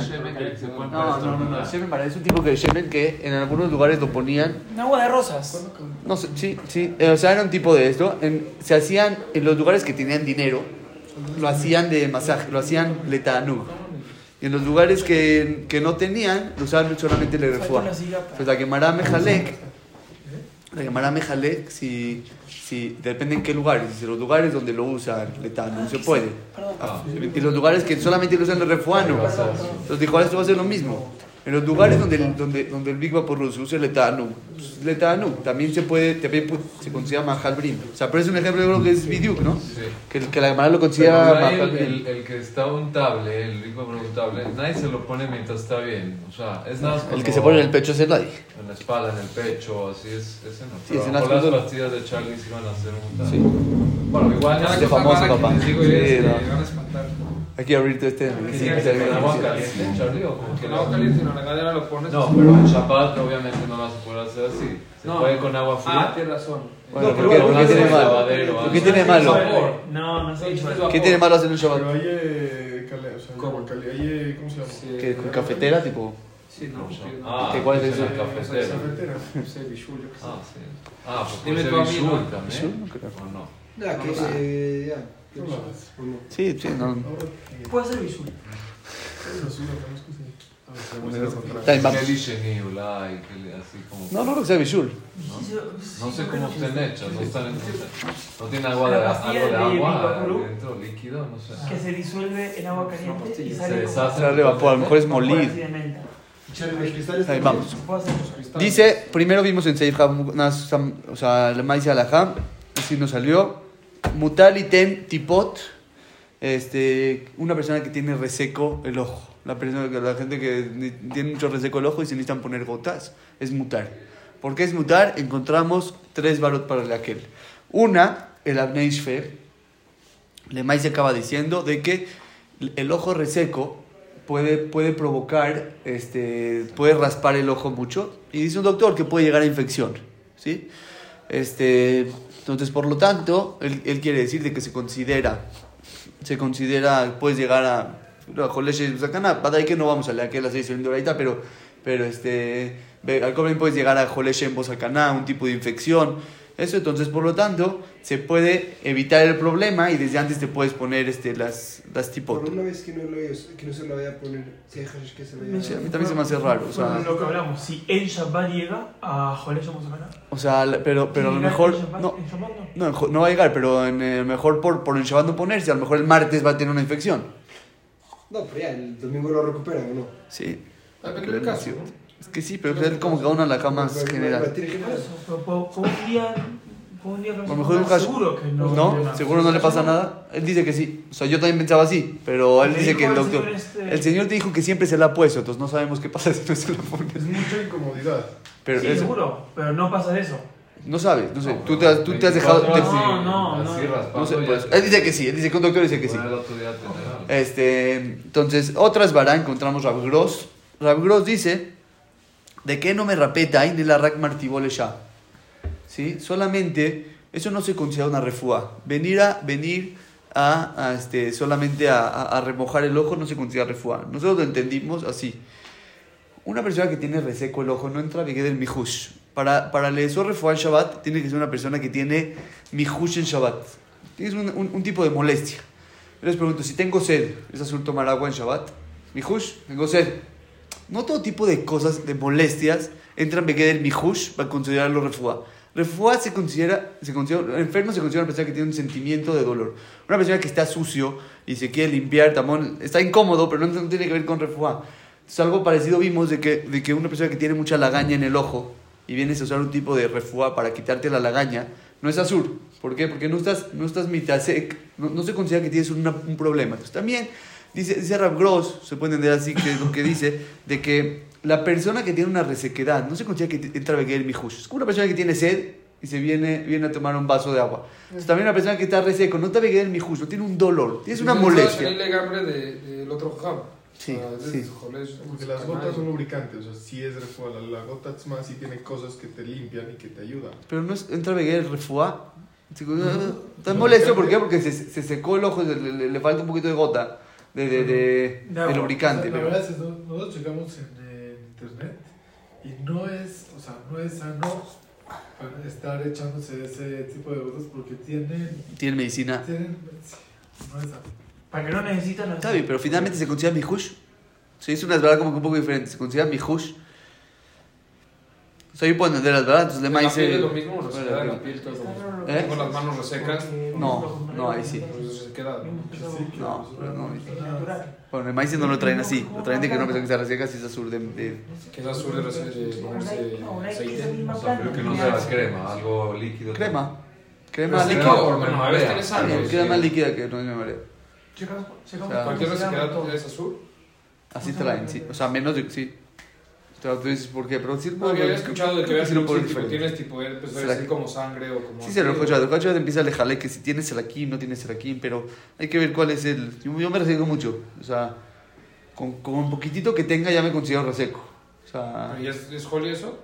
shemen que se pueden No. Shemen Bara es un tipo de shemen que en algunos lugares lo ponían. Un agua de rosas. No sé, sí. O sea, era un tipo de esto. Se hacían en los lugares que tenían dinero, lo hacían de masaje, lo hacían letanú. Y en los lugares que no tenían, lo usaban solamente le refuá. Pues la Gemara Mejalek, si depende en qué lugares. Si los lugares donde lo usan letanú no se puede. Y los lugares que solamente lo usan le refuá no. Entonces dijo, ahora esto va a ser lo mismo. En los lugares donde el Big Vaporru se usa el letanú también se se considera Mahal Brim. O sea, pero es un ejemplo de lo que es Bidyuk, ¿no? Sí. Que la Gemara lo considera Mahal el, Brim. el que está untable, el Big Vaporru untable, nadie se lo pone mientras está bien. O sea, es nada más El que se pone en el pecho es el nadie. en la espalda, en el pecho, así es, ese no. Sí, ese Pero no las es pastillas de Charlie sí van a hacer un untable. Sí. Bueno, igual Cada Este cosa famoso rara que papá. les digo Sí, es no. van a espantar. Hay que abrirte este. ¿Con agua caliente, Charlie, o con qué? Con agua caliente, no, la cadera lo pones. No, pero en Shabbat obviamente no vas a poder hacer así. Se No. puede con agua fría. Tienes razón. Bueno, No, ¿por pero qué bueno, tiene no, malo? lavadero, ¿Por algo. qué tiene malo? No se Sí, dicho. ¿Qué tiene malo hacer un Shabbat? Pero hay, ¿cómo se llama? ¿Que con cafetera, tipo? Sí, no. Ah, ¿Qué cuál es en la eso? cafetera. No sé, Bishul, yo qué sé. Ah, sí. Ah, pues Dime puede tú a ser mí, Bishul ¿no? también. Bishul, no creo. ¿O no? Ya, que ya. Sí, no. Puede ser visual. También vamos. ¿Qué dice ni Ulay? Así como... No creo que sea Bishul. No sé cómo estén hechas, no están no tiene agua La de, pastilla algo de de agua Vaporub, dentro, líquido, no sé. Que se disuelve en agua caliente y Se sale deshace. Sale vapor, a lo mejor es molido. así de menta. Ahí vamos. Puede ser. Dice, primero vimos en Seif Ham, o sea, la maíz alajá, así nos salió. Mutal y ten tipot, una persona que tiene reseco el ojo. La gente que tiene mucho reseco el ojo y se necesitan poner gotas, es mutar. ¿Por qué es mutar? Encontramos 3 barot para aquel. Una, el Abnei Shfer. Le maíz se acaba diciendo de que el ojo reseco puede provocar, puede raspar el ojo mucho. Y dice un doctor que puede llegar a infección, ¿sí? Entonces, por lo tanto, él quiere decir de que se considera, puedes llegar a Joleche Sacana, para ahí que no vamos a leer que las 6 de ahorita, pero al comer puedes llegar a Joleche en Bosacana, un tipo de infección. Eso, entonces, por lo tanto, se puede evitar el problema y desde antes te puedes poner las tipos. Por una vez que no se lo vaya a poner, si hay hashish que se vaya Sí, a mí también se me hace raro. O sea, Lo que hablamos, si el Shabbat llega a Jolesh vamos a ganar. o sea, pero a lo mejor no va a llegar, pero mejor por el Shabbat no ponerse, a lo mejor el martes va a tener una infección. No, pero ya, el domingo lo recuperan, ¿o no? Sí. Depende del caso, ¿no? Es que sí, pero es como que a una la cama más general. Por un día A lo mejor un hash. seguro que no. No, seguro no le pasa nada. Él dice que sí. O sea, yo también pensaba así, pero él dice que el doctor. El señor te dijo que siempre se la ha puesto, entonces no sabemos qué pasa si no se la pone. Es mucha incomodidad. Pero Sí, seguro, pero no pasa eso. no sabes, no sé. Tú te has dejado. No. Así raspando No sé, ya pues, te- él dice que sí, él dice que un doctor dice que sí. Bueno, el otro día tener algo. Entonces, otras vará encontramos Rav Gross. Rav Gross dice de que no me rapeta y de la rak martibole ya. ¿Sí? Solamente, eso no se considera una refúa. Venir solamente a remojar el ojo no se considera refúa. Nosotros lo entendimos así. Una persona que tiene reseco el ojo no entra en el mijush. Para leer refúa en Shabbat, tiene que ser una persona que tiene mijush en Shabbat. Tienes un tipo de molestia. Yo les pregunto, si tengo sed, ¿es azul tomar agua en Shabbat? Mijush, tengo sed. No todo tipo de cosas, de molestias, entran en el mijush para considerarlo refúa. Refúa se considera, enfermo se considera una persona que tiene un sentimiento de dolor. Una persona que está sucio y se quiere limpiar, tamón, está incómodo, pero no tiene que ver con refúa. Entonces, algo parecido vimos de que una persona que tiene mucha lagaña en el ojo y vienes a usar un tipo de refúa para quitarte la lagaña, no es azul. ¿Por qué? Porque no estás mitasek, no se considera que tienes un problema. Entonces también dice Rav Gross, se puede entender así, que es lo que dice, de que la persona que tiene una resequedad no se considera que entra a beber el mijush. Es como una persona que tiene sed y se viene a tomar un vaso de agua. Entonces también una persona que está reseco, no te beber el mijush, no tiene un dolor, tienes una molestia. Es legambre del otro jam. Sí, sí. Porque las gotas son lubricantes, o sea, sí es refuá. La gota tzma sí tiene cosas que te limpian y que te ayudan. Pero no es, entra a beber el refuá. Está molesto, ¿por qué? Porque se secó el ojo, le falta un poquito de gota de lubricante. La Pero verdad es que nosotros checamos en internet y no es sano estar echándose ese tipo de gotas porque tiene medicina. No es sano. Para que no necesitan... Está bien, pero finalmente se considera mijush. Se hizo unas verdad como que un poco diferente. Se considera mijush. O sea, yo puedo entender las verdades. Entonces, ¿La Lema piel es dice. lo mismo? ¿O se queda en la piel todo? ¿Eh? Tengo las manos resecas. No, ahí sí. Pues se queda. No, no. natural. Bueno, el maíz no lo traen así. Lo traen de que no pensan que se reseca, si es azul de. Que es azul de ponerse aceite. O sea, pero que no sea crema, algo líquido. Crema. Pero Crema es líquida. líquido, bueno, a veces tienes algo. Queda más líquida que no me marea. Checamos O sea, Cualquier resequedad es azul. Así traen, sí. O sea, menos de. Sí. O sea, tú dices, ¿por qué? Pero sí, No, yo había escuchado de que creo veas sí lo puedo tipo, diferenciar. tienes tipo, empezó a ¿Será decir que- como sangre o como... Sí, se lo he escuchado. El coche empieza a alejarle que si tiene seraquín, no tiene seraquín, pero hay que ver cuál es el. Yo me reseco mucho. O sea, con un poquitito que tenga ya me considero reseco. O sea, ¿Y es Holly eso?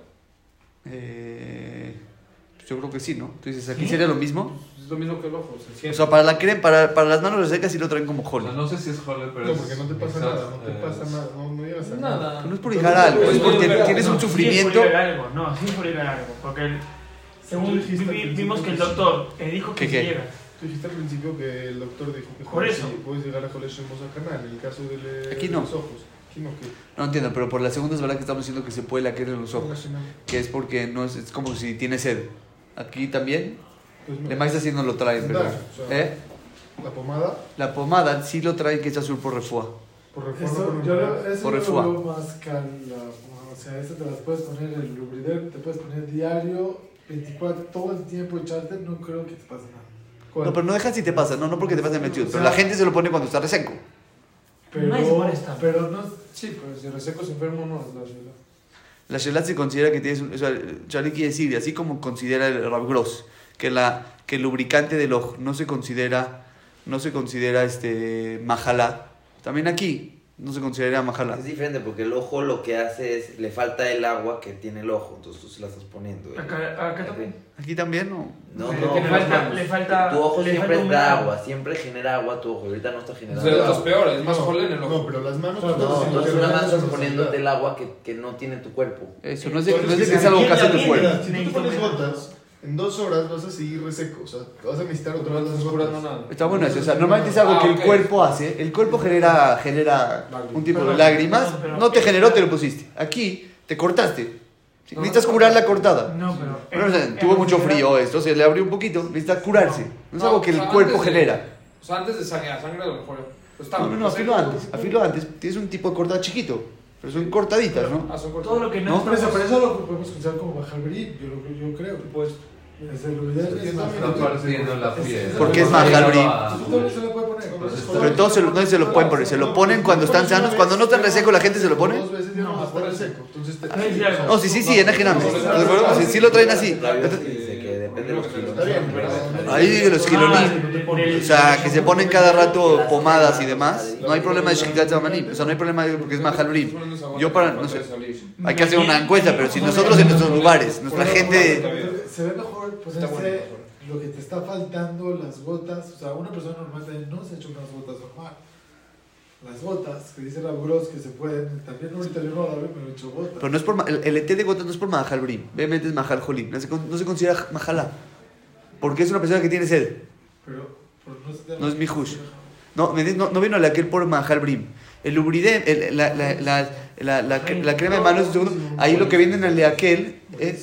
pues yo creo que sí, ¿no? Tú dices, ¿aquí ¿Sí? sería lo mismo? Es lo mismo que el ojo, se O siente. sea, para la crema, para las manos resecas sí lo traen como O holly. sea, no sé si es Hole, pero No, es. porque no te pasa exacto, nada, no te pasa nada, no llegas a Nada. Pero no es por ligar algo, es porque tienes un sufrimiento. Sí es por ir a algo, no, sí es por ir a algo. Porque según vimos que el doctor dijo que ¿Qué? sí llega. Tú dijiste al principio que el doctor dijo que Por eso. sí, puedes llegar a colegio en el caso de Aquí no. los ojos. Aquí no, que No entiendo, pero por la segunda es verdad que estamos diciendo que se puede laquear en los ojos. Que es porque no es como si tiene sed. Aquí también. Pues no. De más así no lo traen, pero. O sea, ¿Eh? La pomada, La pomada sí lo traen que es azul por refua. por reforma. Eso yo Por lo refuá. veo más cala. O sea, eso te las puedes poner en el Lubrider, te puedes poner diario, 24, todo el tiempo echarte, no creo que te pase nada. No, pero no dejas si te pasa, no porque te pase metido. Pero la gente se lo pone cuando está reseco. Nadie se molesta. Pero no. Sí, pues si reseco se enfermo no es la realidad. La shelat se considera que tienes. O sea, Charlie quiere decir, así como considera el Rav Gross, que el lubricante del ojo no se considera majalá. También aquí no se considera majalá. Es diferente porque el ojo lo que hace es, le falta el agua que tiene el ojo, entonces tú se la estás poniendo. Acá también. Aquí también no. No, Le no, falta tu ojo le siempre falta da humedad. agua, siempre genera agua tu ojo, ahorita no está Es generando de agua. los peores, es más No, Holly en el ojo. No, pero las manos. No, No, sí, entonces porque nada más las estás manos poniéndote se el agua que no tiene tu cuerpo. Eso no es de que es algo que hace tu Bien, cuerpo. Si tú te pones gotas, en 2 horas vas a seguir reseco. O sea, te vas a necesitar otra No vez estás las curando gotas. nada. Está bueno eso. O sea, normalmente es algo que el ok. cuerpo hace. El cuerpo genera un tipo de lágrimas. No te generó, te lo pusiste. Aquí te cortaste. Si necesitas curar la cortada. No, pero. Pero, o sea, tuvo mucho frío esto, se le abrió un poquito, necesita curarse. No es algo que el cuerpo genera. O sea, antes de sangre a lo mejor. Pues está, No, afilo antes. Tienes un tipo de cortada chiquito, pero son cortaditas, ¿no? Ah, son cortos. Todo lo que No, no, Por eso, estamos- por eso lo podemos considerar como bajar brillo, yo creo. Pues, Es el Lubrider Sí, es más también. Está partiendo la piel. Porque es No majal brim. va- Tú también se lo puedes poner. Pero todos no se lo pueden poner, se lo ponen cuando están sanos, cuando no están reseco la gente se lo pone. 2 veces ya no vas a estar reseco. Entonces te. Ay, ya. No, sí, en Ajename. Si lo traen así. Dice que depende de los kilos. Está bien, pero. Ahí dice los kilolí. O sea, que se ponen cada rato pomadas y demás. No hay problema de Shikitat Zamanim. O sea, no hay problema porque es majal brim. Yo para, no sé, hay que hacer una encuesta, pero si nosotros en nuestros lugares, nuestra gente. Se ve mejor Está bueno, ponerse mejor. lo que te está faltando, las gotas. O sea, una persona normal también no se echa unas gotas normal. Las gotas, que dice la Bros que se pueden. También ahorita yo no me lo he hecho gotas. Pero no es por el ET de gotas no es por majal brim, obviamente es majal jolim, no se considera majalá, porque es una persona que tiene sed. Pero no, No es mi hush. No vino la aquel por majal brim. El lubridem, la crema de manos, ahí lo que viene en el de aquel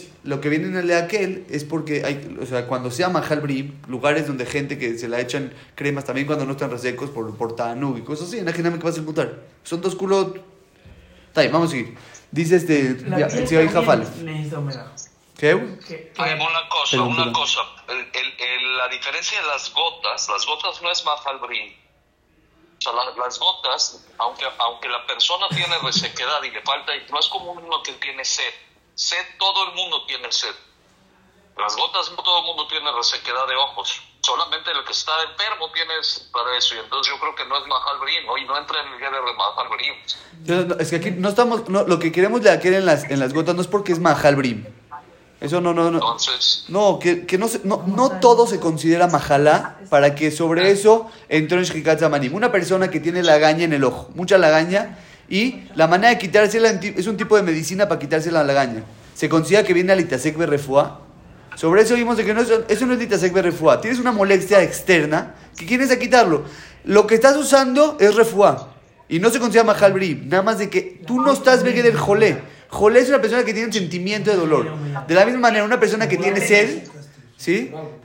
es porque hay, o sea, cuando sea majal brim, lugares donde gente que se la echan cremas también cuando no están resecos por tanug y cosas así, en Ajename que vas a mutar. Son 2 culot. Está bien, vamos a seguir. Dice La piel si hay también jafales. necesita humedad. ¿Qué? Hay Pregúntale. una cosa. La diferencia de las gotas no es majal brim. O sea, las gotas, aunque la persona tiene resequedad y le falta, no es como uno que tiene sed. Sed, todo el mundo tiene sed. Las gotas, no todo el mundo tiene resequedad de ojos. Solamente el que está enfermo tiene para eso. Y entonces yo creo que no es majal brim, ¿no? Y no entra en el género de majal brim. Es que aquí no estamos, lo que queremos de aquel en las gotas no es porque es majal brim. Eso no. Entonces, No, que no todo se considera majalá para que sobre eso entró en Shkikat Zamanim. Una persona que tiene lagaña en el ojo, mucha lagaña, y la manera de quitársela es un tipo de medicina para quitarse la lagaña. Se considera que viene al Itasek Berrefuá. Sobre eso vimos de que eso no es Itasek Berrefuá. Tienes una molestia externa que quieres a quitarlo. Lo que estás usando es refuá. Y no se considera majal bri. Nada más de que tú no estás vegue del jolé. Jolé es una persona que tiene un sentimiento de dolor. De la misma manera, una persona que tiene sed, ¿sí?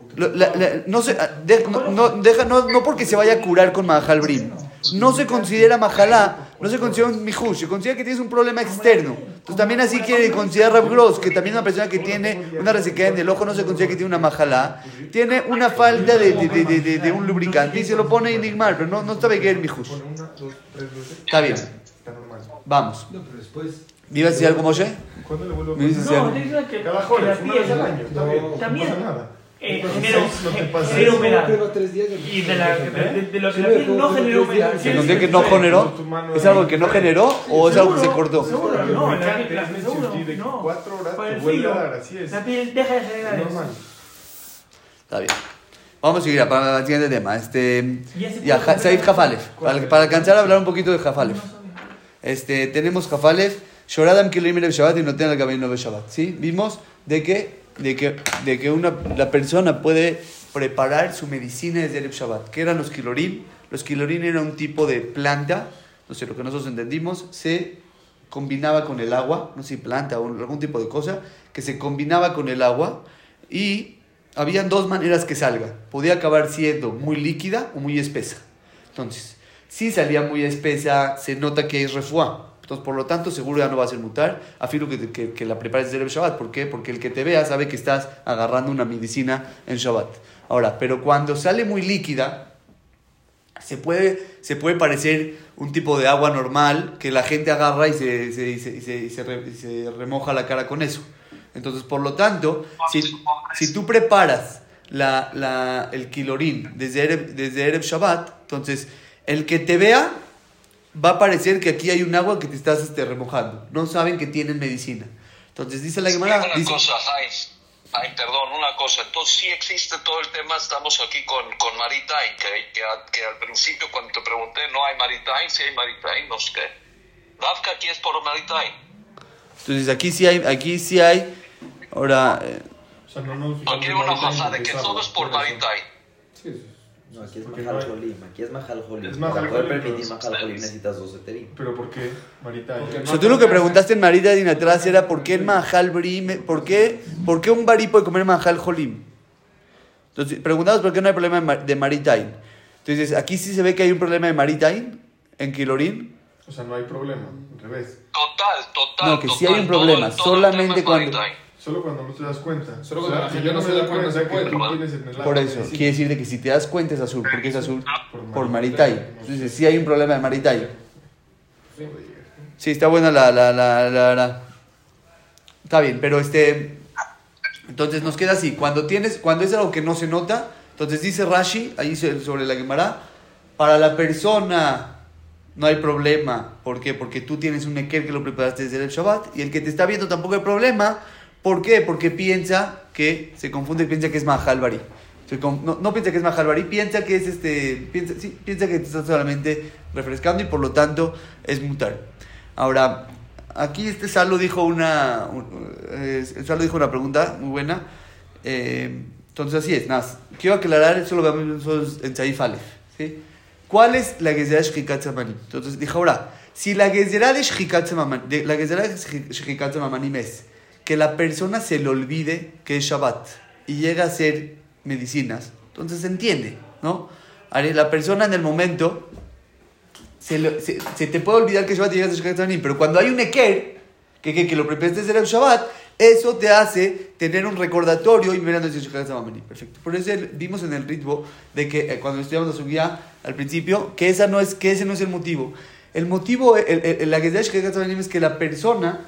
No porque se vaya a curar con majal bri. No se considera majalá, no se considera un mijush, se considera que tienes un problema externo. Entonces también así quiere considerar Rav Gross, que también una persona que tiene una resequedad en el ojo no se considera que tiene una majalá, tiene una falta de un lubricante y se lo pone enigmar, pero no está bien el mijush. Está bien. Vamos. No, pero después. ¿Me ibas a decir algo, Moshe? ¿Cuándo le vuelvo a Me dices algo. No, te digo que Cada la joven, una vez piel al año. Está bien. también No pasa nada. genera humedad. Pero 3 días Y de lo que la piel no generó humedad. ¿Se considera que no generó? ¿Es algo que no generó o es algo que se cortó? Seguro, no, la piel, Es seguro, de no. 4 horas Por te el vuelve a frío, dar, así es. la piel deja de generar Es eso. normal. Está bien. Vamos a seguir para el siguiente tema. Ya Saif Jafalef. Para alcanzar a hablar un poquito de Jafalef. Tenemos Jafalef. Shoradam Kiloim Erev Shabbat y no tenga el camino de Shabbat. ¿Sí? Vimos de que la persona puede preparar su medicina desde Erev Shabbat. ¿Qué eran los kilorim? Los kilorim eran un tipo de planta, no sé, lo que nosotros entendimos, se combinaba con el agua, no sé si planta o algún tipo de cosa, que se combinaba con el agua y habían dos maneras que salga. Podía acabar siendo muy líquida o muy espesa. Entonces, si salía muy espesa, se nota que es refuá. Entonces, por lo tanto, seguro ya no va a ser mutar. Afirmo que la prepares desde el Shabbat. ¿Por qué? Porque el que te vea sabe que estás agarrando una medicina en Shabbat. Ahora, pero cuando sale muy líquida, se puede parecer un tipo de agua normal que la gente agarra y se remoja la cara con eso. Entonces, por lo tanto, si tú preparas el kilorín desde Erev Shabbat, entonces el que te vea va a parecer que aquí hay un agua que te estás remojando. No saben que tienen medicina. Entonces dice la Gemara. Una cosa. Entonces sí existe todo el tema. Estamos aquí con Maritain, que al principio cuando te pregunté no hay Maritain, sí hay Maritain, no sé qué. Dafka aquí es por Maritain. Entonces aquí sí hay. Ahora. O sea, no aquí hay una fasa de que todo es por Maritain. Sí. No, aquí es Mahal Jolim. Aquí es Mahal Jolim. Es Mahal Para poder Jolim, permitir pero- Mahal Jolim necesitas 2 heterim. ¿Pero por qué, Marita? Porque O sea, tú lo que preguntaste en Marita Din atrás era ¿por qué en Mahal Brim? ¿Por qué un barí puede comer Mahal Jolim? Entonces preguntamos por qué no hay problema de Maritain. Entonces aquí sí se ve que hay un problema de Maritain en Kilorín. O sea, no hay problema, al revés. Total. No, que sí hay un problema, todo solamente el tema es cuando- Maritain. Solo cuando no te das cuenta. Solo O cuando sea, la si gente yo no no me se da doy cuenta cuenta, que se tú puede. tienes en el Por agua eso, medicina. quiere decir de que si te das cuenta es azul. ¿Por qué es azul? Por Maritai. Maritai. Entonces sí hay un problema de Maritai. Sí, está buena la. Está bien, pero entonces nos queda así. Cuando es algo que no se nota, entonces dice Rashi, ahí sobre la Gemara, para la persona no hay problema. ¿Por qué? Porque tú tienes un eker que lo preparaste desde el Shabbat y el que te está viendo tampoco hay problema. ¿Por qué? Porque piensa que se confunde y piensa que es Mahal Bari. No piensa que es Mahal Bari, piensa que es piensa que te estás solamente refrescando y por lo tanto es mutar. Ahora, aquí Salo dijo una pregunta muy buena. Entonces así es, nada. Quiero aclarar, eso lo vemos nosotros en Saif Aleph, ¿sí? ¿Cuál es la Gezerá de Shchikat Zamanim? Entonces dijo ahora, si la Gezerá de Shchikat Zamanim es que la persona se le olvide que es Shabbat y llega a hacer medicinas, entonces se entiende, ¿no? La persona en el momento se te puede olvidar que es Shabbat y llegas a Shchikat Zamanim, pero cuando hay un Eker que lo preparaste desde el Shabbat, eso te hace tener un recordatorio y mirando ese Shchikat Zamanim. Perfecto. Por eso vimos en el ritmo de que cuando estudiamos la subida al principio, que ese no es el motivo. El motivo, la Gezerá de Shchikat Zamanim es que la persona,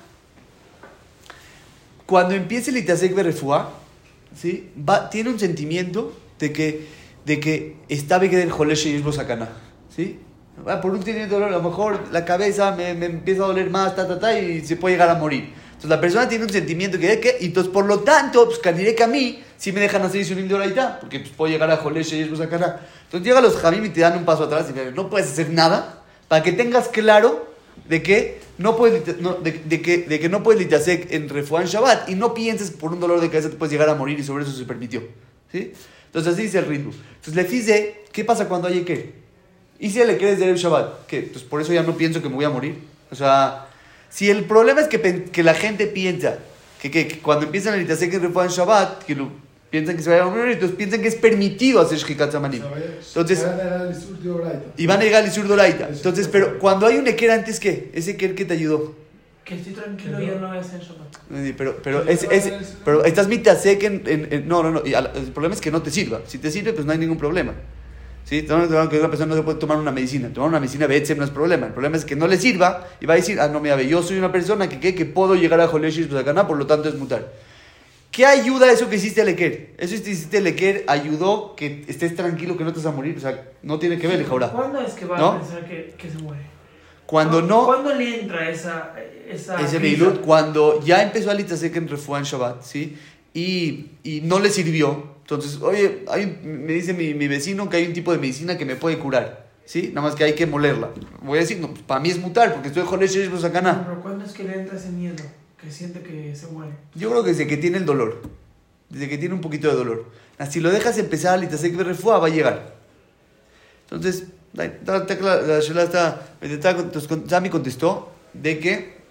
cuando empiece el Itasek Berrefuá, ¿sí? Tiene un sentimiento de que está Beged el Jolesh y Yishbo Sakana, ¿sí? Por un tiene dolor, a lo mejor la cabeza me empieza a doler más, y se puede llegar a morir. Entonces la persona tiene un sentimiento que y entonces por lo tanto, pues caniré que a mí sí me dejan hacer Isurim de Oraitá, porque pues, puedo llegar a Jolesh y ellos acá. Entonces llegan los Jamim y te dan un paso atrás y dicen, no puedes hacer nada, para que tengas claro de que no puedes de que no puedes litasek en Refuá en Shabbat y no pienses que por un dolor de cabeza te puedes llegar a morir y sobre eso se permitió. ¿Sí? Entonces así dice el ritmo. Entonces le dice, ¿qué pasa cuando hay que? ¿Y si le crees de Shabbat? ¿Qué? Pues por eso ya no pienso que me voy a morir. O sea, si el problema es que la gente piensa que cuando empiezan a litasek en Refuá en Shabbat, piensan que se vaya a morir, entonces piensan que es permitido hacer Shkikat Zamanim. Entonces, y van a llegar al Isur Doraita. Entonces, pero cuando hay un Eker antes, ¿qué? Ese Eker que te ayudó. Que estoy tranquilo, ya no voy a hacer Shabbat. Pero estás mitasek no. Y el problema es que no te sirva. Si te sirve, pues no hay ningún problema. ¿Sí? Que una persona no se puede tomar una medicina. Tomar una medicina Be'etzem no es problema. El problema es que no le sirva y va a decir, no, mira, yo soy una persona que puedo llegar a Jolesh y por lo tanto es mutar. ¿Qué ayuda eso que hiciste al Eker? Eso que hiciste al Eker ayudó que estés tranquilo, que no te vas a morir. O sea, no tiene que ver, ahora. ¿Cuándo es que va a pensar que se muere? Cuando no. ¿Cuándo le entra ese Beilut? Cuando ya empezó a litasek en Refuá en Shabbat, ¿sí? Y no le sirvió. Entonces, oye, me dice mi vecino que hay un tipo de medicina que me puede curar, ¿sí? Nada más que hay que molerla. Voy a decir, no, pues para mí es mutar, porque estoy Jolesh y ellos acá nada. Pero ¿cuándo es que le entra ese miedo? Que siente que se muere. Yo creo que desde que tiene el dolor. Desde que tiene un poquito de dolor. Si lo dejas empezar a litasek de Refuá, va a llegar. Entonces, la Shela está... Sami contestó de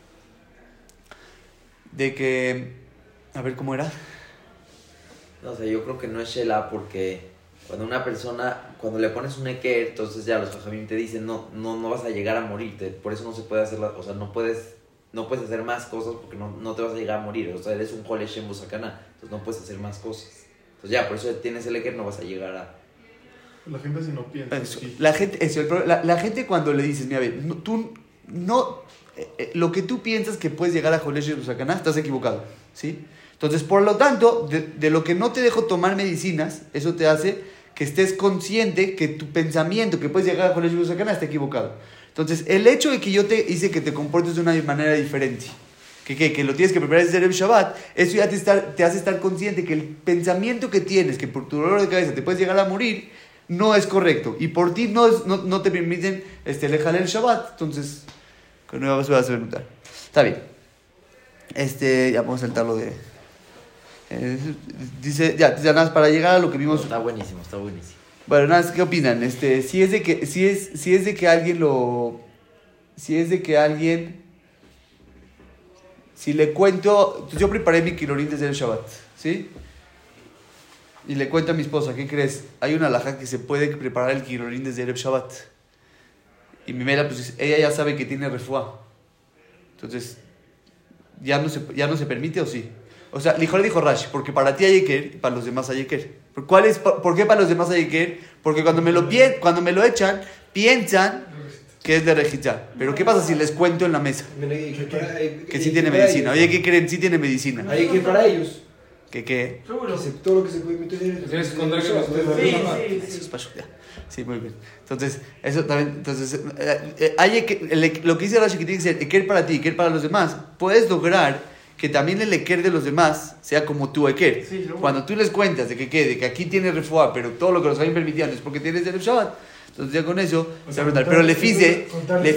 que... A ver, ¿cómo era? No sé, yo creo que no es Shela porque cuando una persona, cuando le pones un Eker, entonces ya los Jajamim te dicen no vas a llegar a morirte, por eso no se puede hacer, o sea, no puedes hacer más cosas porque no te vas a llegar a morir, o sea, eres un Jolesh en Busakana, entonces no puedes hacer más cosas. Entonces ya, por eso tienes el Eker, no vas a llegar a... La gente así no piensa. La gente cuando le dices, mira, tú no... lo que tú piensas que puedes llegar a Jolesh y Busakana, estás equivocado, ¿sí? Entonces, por lo tanto, de lo que no te dejo tomar medicinas, eso te hace que estés consciente que tu pensamiento que puedes llegar a Jolesh y Busakana está equivocado. Entonces, el hecho de que yo te hice que te comportes de una manera diferente, que lo tienes que preparar desde el Shabbat, eso ya te hace estar consciente que el pensamiento que tienes, que por tu dolor de cabeza te puedes llegar a morir, no es correcto. Y por ti no te permiten alejar el Shabbat. Entonces, con nueva vas a hacer notar. Está bien. Ya vamos a saltarlo de... dice nada más para llegar a lo que vimos. Está buenísimo. Bueno, nada, ¿qué opinan? Si es de que alguien si le cuento, yo preparé mi kilorín desde el Shabbat, ¿sí? Y le cuento a mi esposa, ¿qué crees? Hay una halajá que se puede preparar el kilorín desde el Shabbat. Y mi mela, pues ella ya sabe que tiene refuá. Entonces, ¿ya no se permite o sí? O sea, le dijo Rashi, porque para ti hay Eker y para los demás hay Eker. ¿Por qué para los demás hay Eker? Porque cuando me lo echan, piensan que es de Rejitá. Pero ¿qué pasa si les cuento en la mesa? Que sí tiene medicina. Oye, ¿qué creen? Sí tiene medicina. Hay Eker para ellos. ¿Qué? Todo lo que se puede meter en Tienes que contar que los Eso es paso, ya. Sí, muy bien. Entonces, eso también. Entonces, lo que dice Rashi que tiene que ser Eker para ti, Eker para los demás, puedes lograr que también el Eker de los demás sea como tu Eker. Sí, cuando tú les cuentas de que aquí tienes refuá, pero todo lo que los habían permitido es porque tienes el Shabbat, entonces ya con eso se va a pero le fize.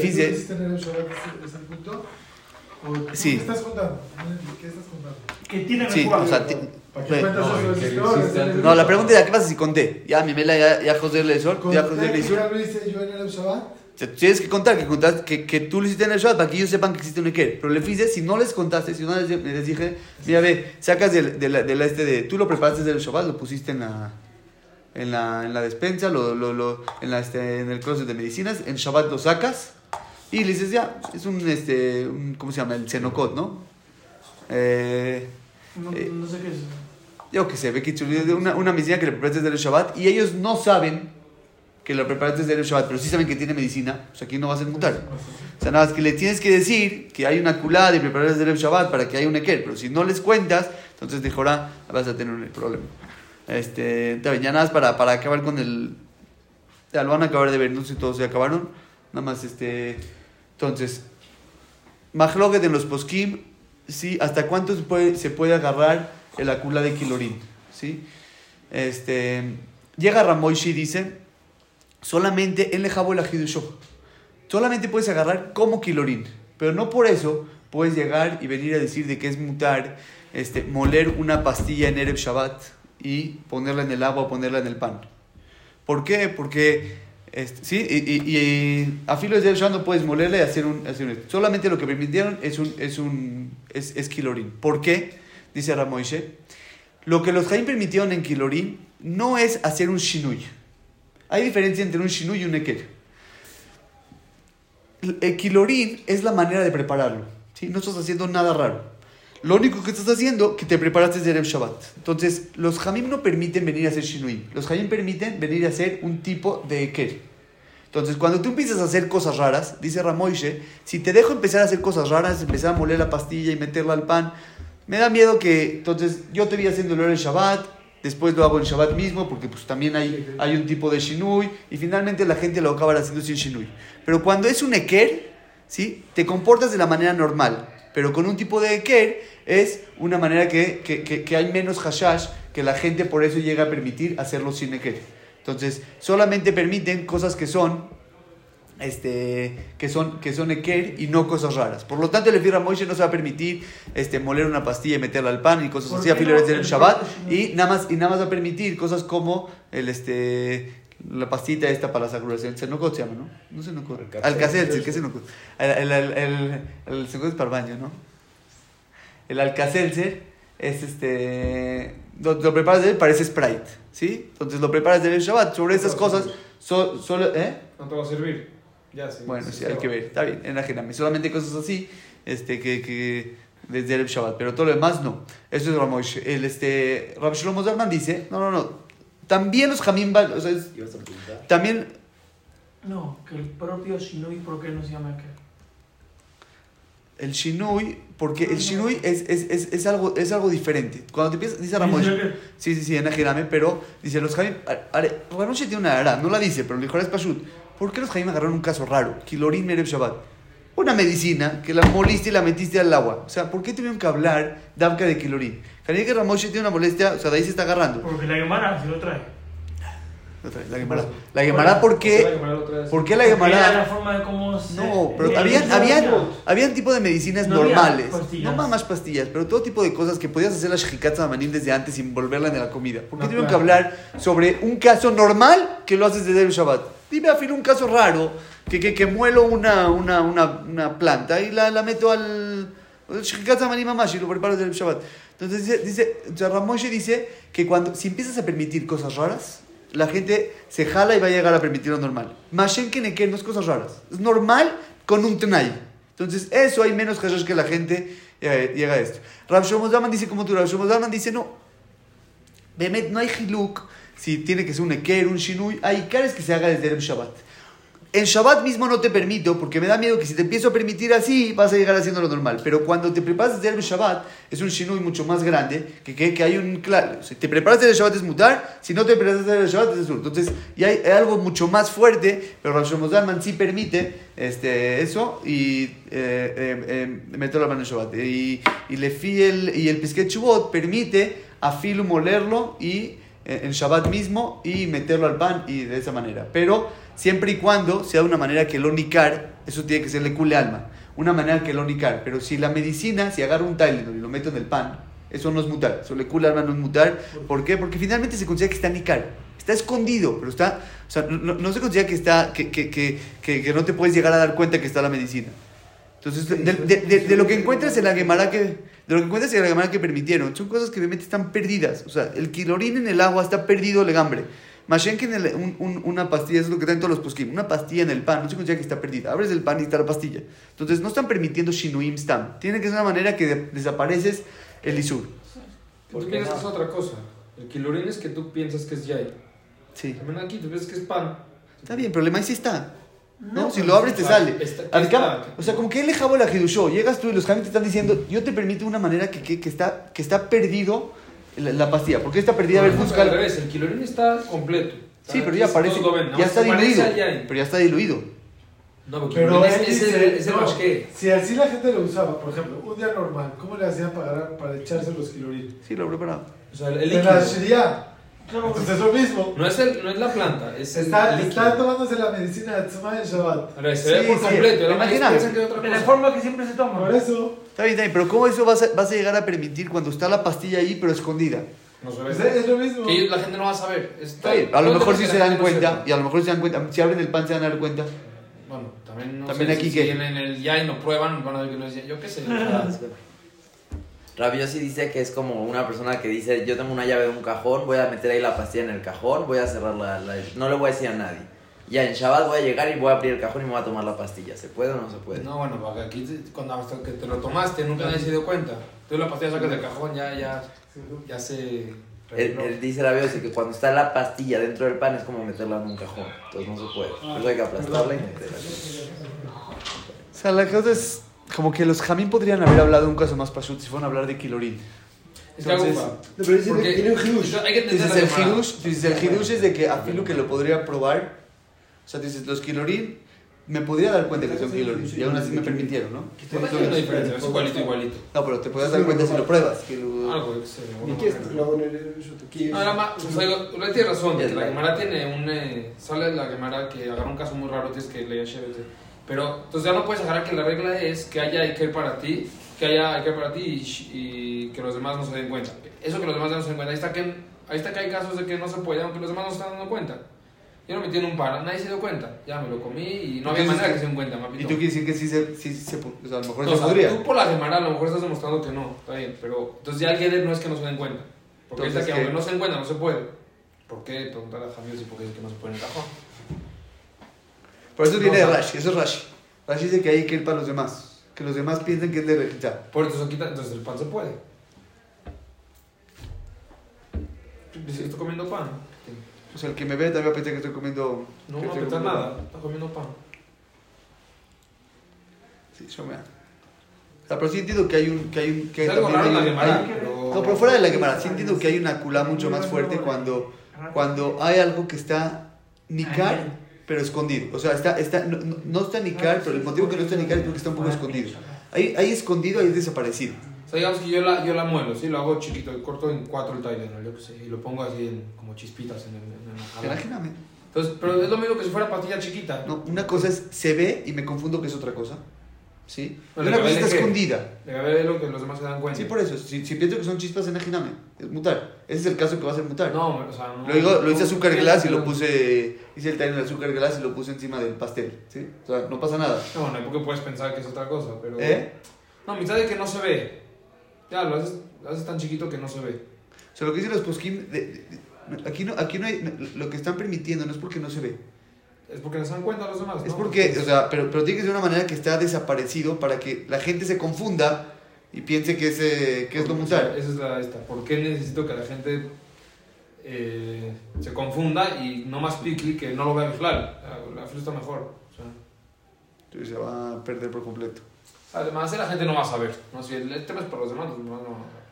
Sí. ¿Qué estás contando? Que tiene refuá. Sí, o sea, ¿Para qué cuentas eso? no, la pregunta es, ¿qué pasa si conté? Ya, mi mela, ya José le hizo. Ya José le hizo. ¿Qué hice yo en el Shabbat? Tienes que contar, que tú lo hiciste en el Shabbat para que ellos sepan que existe un Eker. Pero le fize, si no les contaste, si no les dije, mira, ve, sacas tú lo preparaste desde el Shabbat, lo pusiste en la despensa, en el closet de medicinas, en Shabbat lo sacas y le dices, ya, es un ¿cómo se llama? El Cenocot, ¿no? No sé qué es. Yo que sé, ve que una medicina que le preparaste desde el Shabbat y ellos no saben que lo preparaste desde el Shabbat, pero sí saben que tiene medicina, pues aquí no vas a mutar. O sea, nada más que le tienes que decir que hay una culada de preparar desde el Shabbat para que haya un Eker, pero si no les cuentas, entonces de Jorá vas a tener un problema. Está bien, ya nada más para acabar con el... Ya lo van a acabar de ver, no sé si todos se acabaron. Nada más, entonces, Mahloket en los poskim, ¿sí? ¿Hasta cuánto se puede agarrar el akula de kilorín? ¿Sí? Llega Ramoishi y dice, solamente en lejabo la hidusho. Solamente puedes agarrar como kilorín, pero no por eso puedes llegar y venir a decir de que es mutar moler una pastilla en Erev Shabbat y ponerla en el agua o ponerla en el pan. ¿Por qué? Porque ¿sí? y a filo de Erev Shabbat no puedes molerla y hacer un solamente lo que permitieron es kilorín. ¿Por qué? Dice Ramoishe, lo que los Jaim permitieron en kilorín no es hacer un shinui. Hay diferencia entre un shinui y un eker. El kilorín es la manera de prepararlo, ¿sí? No estás haciendo nada raro. Lo único que estás haciendo es que te preparaste de Erev Shabbat. Entonces, los Jamim no permiten venir a hacer Shinui. Los Jamim permiten venir a hacer un tipo de Eker. Entonces, cuando tú empiezas a hacer cosas raras, dice Ramoishe, si te dejo empezar a hacer cosas raras, empezar a moler la pastilla y meterla al pan, me da miedo que, entonces, yo te voy haciendo el Shabbat, después lo hago en Shabbat mismo, porque pues también hay un tipo de Shinui, y finalmente la gente lo acaba haciendo sin Shinui. Pero cuando es un Eker, ¿sí? Te comportas de la manera normal. Pero con un tipo de Eker es una manera que hay menos hashash, que la gente por eso llega a permitir hacerlo sin Eker. Entonces, solamente permiten cosas que son Eker y no cosas raras. Por lo tanto, el Efir Ramoishe no se va a permitir moler una pastilla y meterla al pan y cosas así, a filo del Shabbat, y nada más va a permitir cosas como la pastita esta para la saturación. Senokot se llama, ¿no? No Senokot. Alcacelser, ¿qué es Senokot? El Senokot es para el baño, ¿no? El Alcacelser es lo preparas de él, parece Sprite, ¿sí? Entonces lo preparas del Shabbat. Sobre esas cosas, solo, no te va a servir. Ya, sí. Bueno, sí, hay que ver. Está bien, enajename. Solamente cosas así, que desde el Shabbat. Pero todo lo demás, no. Eso es Ramoish. Rab Shlomo Zalman dice, no. También los Jamim, o sea, también... No, que el propio Shinui, ¿por qué no se llama Eker? El Shinui, porque el Shinui es algo diferente. Cuando te empiezas, dice Ramosh, sí, enajename, pero dice los Jamim, Ramosh tiene una ara, no la dice, pero lo dijo es Pashut. ¿Por qué los Jamim agarraron un caso raro? Kilorín Erev Shabbat. Una medicina que la moliste y la metiste al agua. O sea, ¿por qué tuvieron que hablar Davka de Kilorín? Caray que Ramosh tiene una molestia, o sea, de ahí se está agarrando. Porque la Gemara se lo trae. La Gemara, ¿por qué? ¿Por qué la Gemara? La forma de cómo se... No, pero habían tipo de medicinas normales. No más pastillas, pero todo tipo de cosas que podías hacer la Shejikat Samanim desde antes sin volverla en la comida. ¿Por qué tuvieron que hablar sobre un caso normal que lo haces desde el Shabbat? Dime a fin un caso raro que muelo una planta y la meto al Shejikat Samanim Mamash y lo preparo desde el Shabbat. Entonces dice Ramoshe dice que si empiezas a permitir cosas raras, la gente se jala y va a llegar a permitir lo normal. Mashen Keneker no es cosas raras. Es normal con un Tnai. Entonces, eso hay menos hashash que la gente llega a esto. Rab Shlomo Zalman dice como tú. Rab Shlomo Zalman dice no. Bemet, no hay hiluk. Si tiene que ser un Eker, un Shinui. Hay cares que se haga desde el Shabbat. En Shabbat mismo no te permito, porque me da miedo que si te empiezo a permitir así, vas a llegar haciendo lo normal. Pero cuando te preparas desde el Shabbat, es un Shinui mucho más grande, que hay un... Claro, si te preparas desde el Shabbat es mutar, si no te preparas desde el Shabbat es sur. Entonces, ya hay algo mucho más fuerte, pero Rav Shlomo Zalman sí permite eso, y meter la mano en Shabbat. Y el Pesquet Shuvot permite a Filu molerlo y en Shabbat mismo y meterlo al pan y de esa manera. Pero siempre y cuando sea de una manera que lo nicar, eso tiene que ser le cule alma, una manera que lo nicar. Pero si la medicina, si agarro un Tylenol y lo meto en el pan, eso no es mutar, eso le cule alma no es mutar. ¿Por qué? Porque finalmente se considera que está nicar, está escondido, pero está, o sea, no se considera que está, que no te puedes llegar a dar cuenta que está la medicina. Entonces, de lo que encuentras en la Gemara que permitieron, son cosas que obviamente están perdidas. O sea, el kilorín en el agua está perdido legambre. Mashen que una pastilla, eso es lo que traen todos los poskim, una pastilla en el pan, no se considera que está perdida. Abres el pan y está la pastilla. Entonces, no están permitiendo shinuim stam. Tiene que ser una manera que desapareces el isur. Tú piensas que es otra cosa. El kilorín es que tú piensas que es yai. Sí. También aquí tú piensas que es pan. Está bien, pero el maíz sí está. No, si lo abres te sale. O sea, como que él le jabo la jidushó. Llegas tú y los jamás te están diciendo, yo te permito una manera que está perdido la pastilla. ¿Por qué está perdida? A ver, busca. Al revés, el kilorín está completo. Sí, pero ya aparece. Ya está diluido. Pero ya está diluido. No, porque Pero él es dice, el no, mashke. si así la gente lo usaba, por ejemplo, un día normal, ¿cómo le hacían para echarse los kilorín? Sí, lo preparaba. O sea, el En líquido. la Shria. Entonces es lo mismo. No es la planta, es el Está líquido. tomándose la medicina de Tzuma en Shabbat. Ahora, se ve Sí, por sí, completo. La mayoría imagínate. piensan que es otra De la cosa. forma que siempre se toma. Por eso, Está bien, pero ¿cómo eso vas a llegar a permitir cuando está la pastilla ahí, pero escondida? No se es lo mismo. Que la gente no va a saber. Está bien, a lo mejor sí se dan cuenta, y a lo mejor se dan cuenta, si abren el pan se van a dar cuenta. Bueno, también no También sé aquí si que- vienen en el ya y no prueban, van a ver que no es ya. Yo qué sé. Rabbi Yossi dice que es como una persona que dice, yo tengo una llave de un cajón, voy a meter ahí la pastilla en el cajón, voy a cerrar no le voy a decir a nadie. Ya en Shabbat voy a llegar y voy a abrir el cajón y me voy a tomar la pastilla. ¿Se puede o no se puede? No, bueno, porque aquí cuando hasta que te lo tomaste nunca nadie se dio cuenta. Tú la pastilla sacas del cajón, ya se... Él dice Rabbi Yossi que cuando está la pastilla dentro del pan es como meterla en un cajón. Entonces no se puede. Por eso hay que aplastarla y meterla. O sea, la cosa es como que los Jamín podrían haber hablado de un caso más pashut si fueran a hablar de kilorín. Es que Entonces, agupa. No, pero dice Porque que tiene un hidush. hay que entender Dices la el Gemara. hidush es de que a Filu que lo podría probar. O sea, dices, los kilorín, me podría dar cuenta que son kilorín. Y aún así me permitieron, ¿no? No hay una diferencia, es igualito. No, pero te puedes dar cuenta si lo pruebas. Que lo... Algo excelente. ¿Y qué es? No, no, no, No, era más, o sea, Ulay tiene razón, que Es la la- Gemara tiene sale la Gemara que agarra un caso muy raro, tienes que leer Shevet. Pero, entonces ya no puedes agarrar que la regla es que haya Iker para ti, y que los demás no se den cuenta. Eso que los demás no se den cuenta, ahí está que hay casos de que no se puede, aunque los demás no se están dando cuenta. Yo lo metí en un pan, nadie se dio cuenta, ya me lo comí y no había Entonces, manera que se den cuenta, Y mapito. tú quieres decir que o sea, a lo mejor No, se o sea, podría. tú por la Gemara a lo mejor estás demostrando que no, está bien, pero entonces ya el Geder no es que no se den cuenta. Porque Entonces, está que ¿qué? aunque no se den cuenta no se puede. ¿Por qué? Preguntar a Javier si por qué dice que no se puede en el cajón. Por eso viene de No, Rashi, eso es Rashi. Rashi dice que hay que ir para los demás. Que los demás piensen que es de Rejita. Por eso entonces el pan se puede. Dice que estoy comiendo pan. O sea, el que me ve también va a pensar que estoy comiendo. No que va a estoy pensar comiendo nada, está comiendo pan. Sí, yo me. O sea, pero sí entiendo que hay un. Que Es algo también raro en la hay- Gemara, hay- pero... No, pero fuera de la Gemara, sí entiendo que hay una culá mucho más fuerte cuando hay algo que está nicar, pero escondido. O sea, no está nicar, pero el motivo que no está nicar es porque está un poco escondido. Hay escondido, hay desaparecido. O sea, digamos que yo la muelo, ¿sí? Lo hago chiquito, corto en 4 el Tylenol, ¿no? Yo qué sé, y lo pongo así como chispitas en el Imagíname. Entonces, pero es lo mismo que si fuera pastilla chiquita. No, una cosa es se ve y me confundo que es otra cosa. ¿Sí? Y Pero una cosa ¿le está qué? escondida. Debe haber lo que los demás se dan cuenta. Sí, por eso. Si pienso que son chispas en ajiname, es mutar. Ese es el caso que va a ser mutar. No, o sea, no. Lo hice azúcar glass y lo No, puse. Hice el taller de azúcar glass y lo puse encima del pastel. ¿Sí? O sea, no pasa nada. no hay porque puedes pensar que es otra cosa, pero. ¿Eh? No, mitad de que no se ve. Ya, lo haces tan chiquito que no se ve. O sea, lo que dicen los poskim. Aquí no hay. Lo que están permitiendo no es porque no se ve. Es porque no se dan cuenta los demás. Es ¿no? porque, o sea, pero tiene que ser de una manera que está desaparecido para que la gente se confunda y piense que es lo mutar. Esa es esta. ¿Por qué necesito que la gente se confunda y no más piqui que no lo vea claro? La flu está mejor. O sea, Entonces se va a perder por completo. además, la gente no va a saber. No, si el tema es para los demás, los demás no van a ver.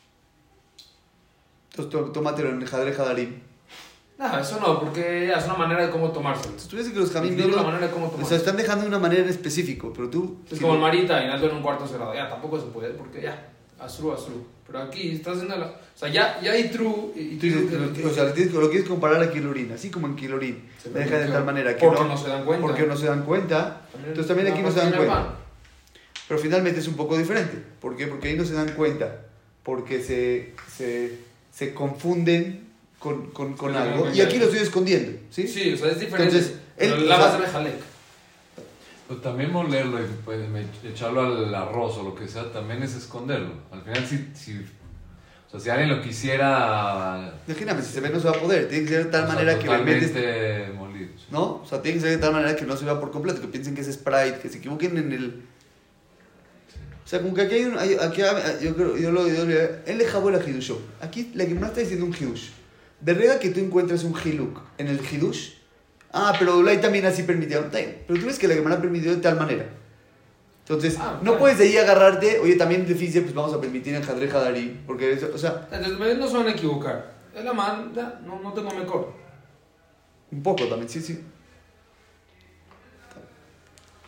Entonces tómatelo en el Hadre Hadarim. No, eso no, porque ya es una manera de cómo tomárselo. Tú dices que los jamín Tiene una no, manera de cómo o sea, tomárselo. están dejando de una manera en específico, pero tú... Es como el marita y Naldo en un cuarto cerrado. Ya, tampoco se puede, porque ya, azul. Pero aquí estás haciendo la... O sea, ya hay true y Tú dices, o sea, lo quieres comparar a Kilorín, así como en Kilorín. Se Deja de permitió. tal manera que Porque no se dan cuenta. Porque no se dan cuenta. Entonces también aquí no se dan tiene cuenta. pan. Pero finalmente es un poco diferente. ¿Por qué? Porque ahí no se dan cuenta. Porque se confunden con Sí, algo. sí, Y sí. aquí lo estoy escondiendo. ¿sí? Sí, o sea, es diferente. Entonces, pero él- la o sea, base de Jalek. Pero también molerlo y pues, echarlo al arroz o lo que sea, también es esconderlo. Al final, o sea, si alguien lo quisiera... Imagínate, si se ve no se va a poder. Tiene que ser de tal manera que le metes... totalmente molido. Sí. ¿No? O sea, tiene que ser de tal manera que no se vea por completo, que piensen que es Sprite, que se equivoquen en el... O sea, como que aquí hay un... Él le jabó la Hidush. Aquí la que me está diciendo un Hidush. De regla que tú encuentras un Hiluk en el Hidush. Ah, pero Ulay también así permitió. Pero tú ves que la Gemara permitió de tal manera. Entonces, no claro. puedes de ahí agarrarte, oye, también difícil, pues vamos a permitir en Hadre Hadarí. Porque, eso, o sea, Entonces, no se van a equivocar. Es la man, ya, no tengo mejor. un poco también, sí.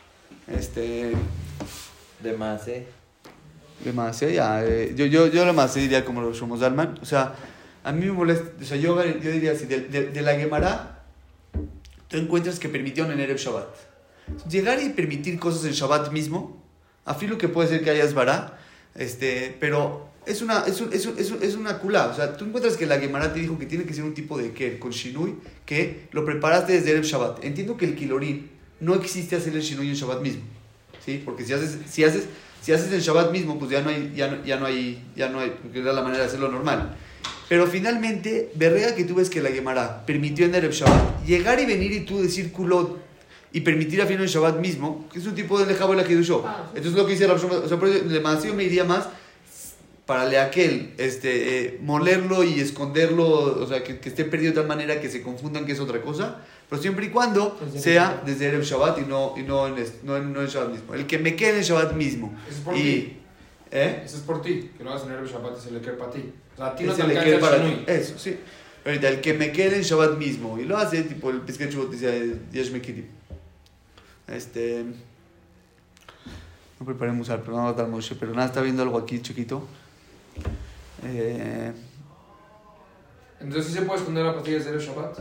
De más, De más, ya. Yo lo más diría como los Shlomo Zalman. O sea, a mí me molesta. O sea, yo diría así: de la Gemara, tú encuentras que permitieron en Erev Shabbat. Llegar y permitir cosas en Shabbat mismo, afilo que puede ser que hayas vará, pero es una culá. O sea, tú encuentras que la Gemara te dijo que tiene que ser un tipo de ker con shinui, que lo preparaste desde Erev Shabbat. Entiendo que el kilorín no existe hacer el shinui en Shabbat mismo, ¿sí? Porque si haces el Shabbat mismo, pues ya no hay, porque era la manera de hacerlo normal. Pero finalmente, berrea que tú ves que la Gemara permitió en Erev Shabbat, llegar y venir y tú decir kulot y permitir afirmar el Shabbat mismo, que es un tipo de lejabo la Hidushó. Entonces lo que dice Rav Shlomo, o sea, por eso demasiado me iría más para leaquel, molerlo y esconderlo, o sea, que esté perdido de tal manera que se confundan que es otra cosa, pero siempre y cuando sea desde Erev Shabbat y no en el Shabbat mismo. El que me quede en el Shabbat mismo. Eso es por ti. Eso es por ti, que lo hagas en Erev Shabbat es el leker para ti. O sea, a ti no te alcanza el shinui. Eso, sí. Ahorita, el que me quede en Shabbat mismo y lo hace, tipo el Pesquet Shabbat dice Yesh Mekirim. No preparé musar, pero no va a dar Moshe, pero nada, está viendo algo aquí chiquito. Entonces, ¿sí se puede esconder la pastilla desde el Shabbat?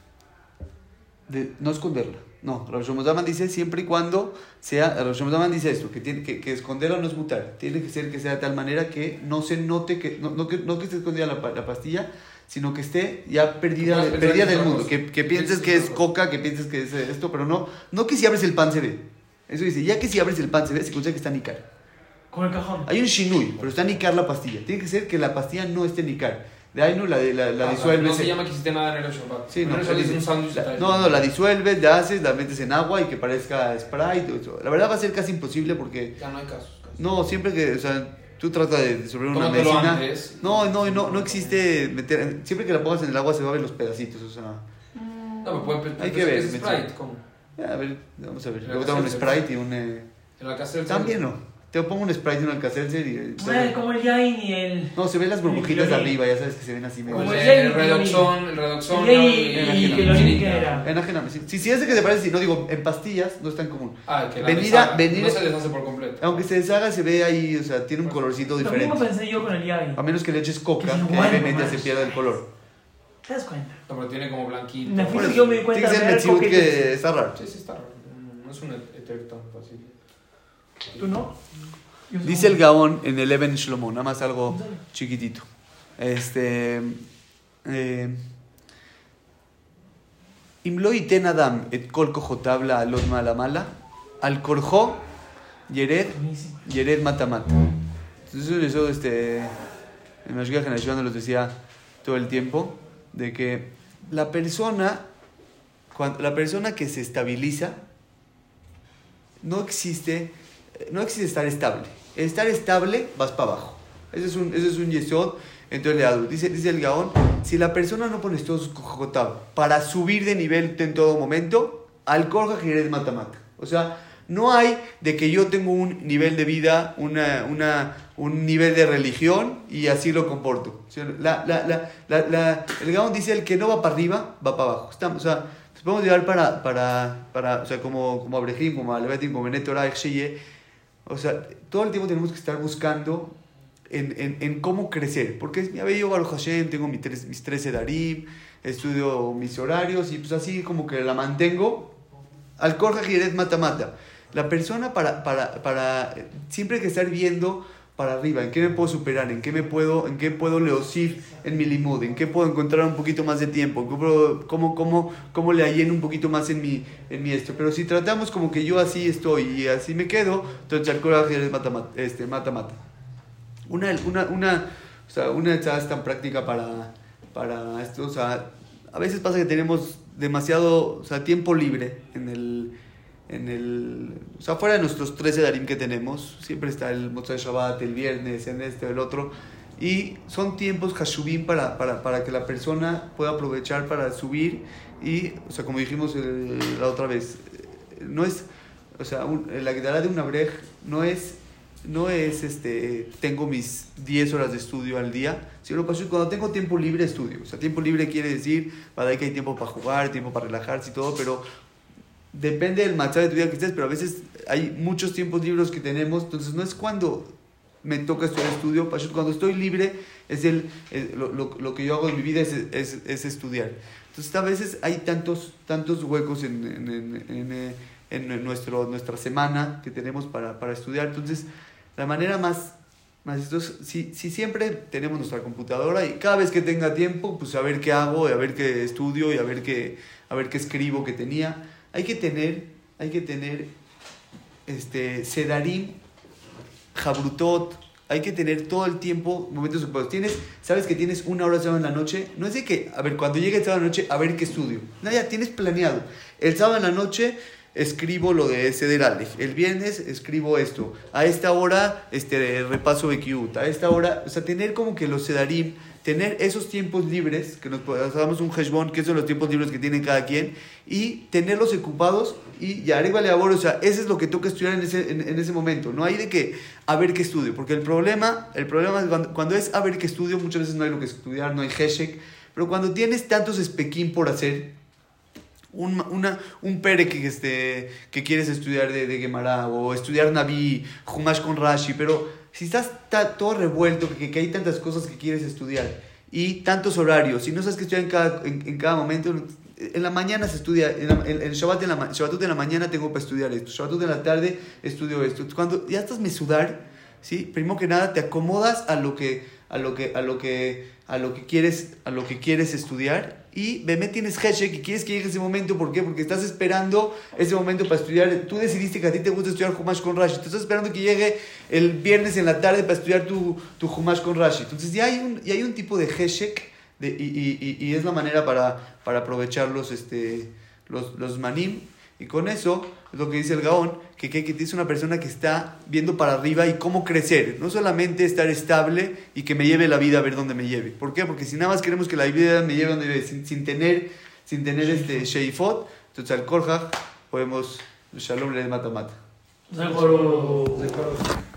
No esconderla. No, Rav Shlomo Zalman dice siempre y cuando sea. Rav Shlomo Zalman dice esto: que esconderla no es mutar. Tiene que ser que sea de tal manera que no se note que no que esté escondida la pastilla, sino que esté ya perdida del mundo. Que pienses que es coca, que pienses que es esto, pero no que si abres el pan se ve. Eso dice, ya que si abres el pan se ve, se considera que está nikar. Con el cajón. Hay un shinui, pero está nikar la pastilla. Tiene que ser que la pastilla no esté nikar. De ahí no la disuelves. No se llama que hiciste nada en el Shabbat. Sí, no, es un sándwich. No, la disuelves, la haces, la metes en agua y que parezca Sprite. Todo eso. La verdad va a ser casi imposible porque. Ya no hay casos. No, siempre que. O sea, tú tratas de disolver una medicina. No existe meter. Siempre que la pongas en el agua se va a ver los pedacitos. O sea. No, pero hay que ver. ¿Es Sprite? ¿Cómo? A ver, vamos a ver. Luego te hago un Sprite y un. ¿El Alka-Seltzer? También no. Te pongo un Sprite y un Alka-Seltzer y... como el Yain y el... No, se ven las burbujitas de arriba, ya sabes que se ven así. Como el Redoxon. Y Kelorin, ¿qué era? Enajename, sí. Si es de que te parece, si no digo, en pastillas no es tan común. Que venir no se deshace por completo. Aunque se deshaga, se ve ahí, o sea, tiene un colorcito diferente. Lo mismo pensé yo con el Yain. A menos que le eches coca, que obviamente se pierda el color. ¿Te das cuenta? No, pero tiene como blanquito. Yo me di cuenta de ver coca que está raro. Sí, está raro. No es un ether tan fácil. ¿Tú no? Dice el Gaón en el Eben Shlomo, nada más algo chiquitito. Imlo iten Adam et kol kojotav la'alot ma'ala mala, al korjo yered matamat. Entonces eso en la generación nos decía todo el tiempo de que la persona que se estabiliza no existe estar estable. Estar estable, vas para abajo. Ese es un yesod. Entonces le adu. Dice el Gaón, si la persona no pone todos sus cojotab para subir de nivel en todo momento, al korja jered mata. O sea, no hay de que yo tengo un nivel de vida, un nivel de religión y así lo comporto. El Gaón dice, el que no va para arriba, va para abajo. O sea, nos podemos llevar para o sea, como Abrehim, como Alevetim, como Benet Torah, o sea, todo el tiempo tenemos que estar buscando en cómo crecer. Porque ya veo yo Baruch Hashem, tengo mis 13 darim, estudio mis horarios y pues así como que la mantengo. Al korja jiret mata. La persona para siempre hay que estar viendo para arriba, en qué me puedo superar, en qué puedo leosir en mi limud, en qué puedo encontrar un poquito más de tiempo, cómo le hallen un poquito más en mi esto. Pero si tratamos como que yo así estoy y así me quedo, entonces el coraje es mata. Una echada tan práctica para esto, o sea, a veces pasa que tenemos demasiado, o sea, tiempo libre o sea, fuera de nuestros 13 darim que tenemos, siempre está el Motzai Shabbat, el viernes, en el otro, y son tiempos hashubim para que la persona pueda aprovechar para subir y, o sea, como dijimos la otra vez, no es, o sea, la guitarra de un abrej no es tengo mis 10 horas de estudio al día, sino cuando tengo tiempo libre estudio. O sea, tiempo libre quiere decir, para que hay tiempo para jugar, tiempo para relajarse y todo, pero depende del match de tu vida que estés, pero a veces hay muchos tiempos libres que tenemos, entonces no es cuando me toca estudiar estudio, cuando estoy libre, lo que yo hago en mi vida es estudiar. Entonces a veces hay tantos huecos en nuestra semana que tenemos para estudiar, entonces la manera más si siempre tenemos nuestra computadora y cada vez que tenga tiempo, pues a ver qué hago, a ver qué estudio y a ver qué escribo que tenía. Hay que tener sedarim, jabrutot, hay que tener todo el tiempo momentos ocupados. Sabes que tienes 1 hora de sábado en la noche, no es de que, a ver, cuando llegue el sábado en la noche, a ver qué estudio. No, ya tienes planeado. El sábado en la noche escribo lo de Seder Aleph. El viernes escribo esto. A esta hora repaso Bekiut. A esta hora, o sea, tener como que los sedarim, tener esos tiempos libres, que nos hagamos un heshbon, que son los tiempos libres que tiene cada quien, y tenerlos ocupados y ya arriba le aboro, o sea, eso es lo que toca estudiar en ese momento. No hay de que a ver qué estudio, porque el problema es cuando es a ver qué estudio, muchas veces no hay lo que estudiar, no hay heshek, pero cuando tienes tantos espequín por hacer, un pere que quieres estudiar de Gemara o estudiar Naví, Humash con Rashi, pero si está todo revuelto, que hay tantas cosas que quieres estudiar y tantos horarios, y no sabes qué estudiar en cada momento, en la mañana se estudia, en Shabbat en la mañana tengo para estudiar esto, Shabbat en la tarde estudio esto. Cuando ya estás mesudar, ¿sí? Primero que nada te acomodas a lo que quieres estudiar. Y Bemé tienes heshek y quieres que llegue ese momento. ¿Por qué? Porque estás esperando ese momento para estudiar. Tú decidiste que a ti te gusta estudiar Humash con Rashi. Tú estás esperando que llegue el viernes en la tarde para estudiar tu Humash con Rashi. Entonces ya hay un tipo de heshek y es la manera para aprovechar los manim. Y con eso es lo que dice el Gaón, que es una persona que está viendo para arriba y cómo crecer. No solamente estar estable y que me lleve la vida a ver dónde me lleve. ¿Por qué? Porque si nada más queremos que la vida me lleve donde me lleve, sin tener sheifot, entonces al Korjach podemos, Shalom le mata. Seguro.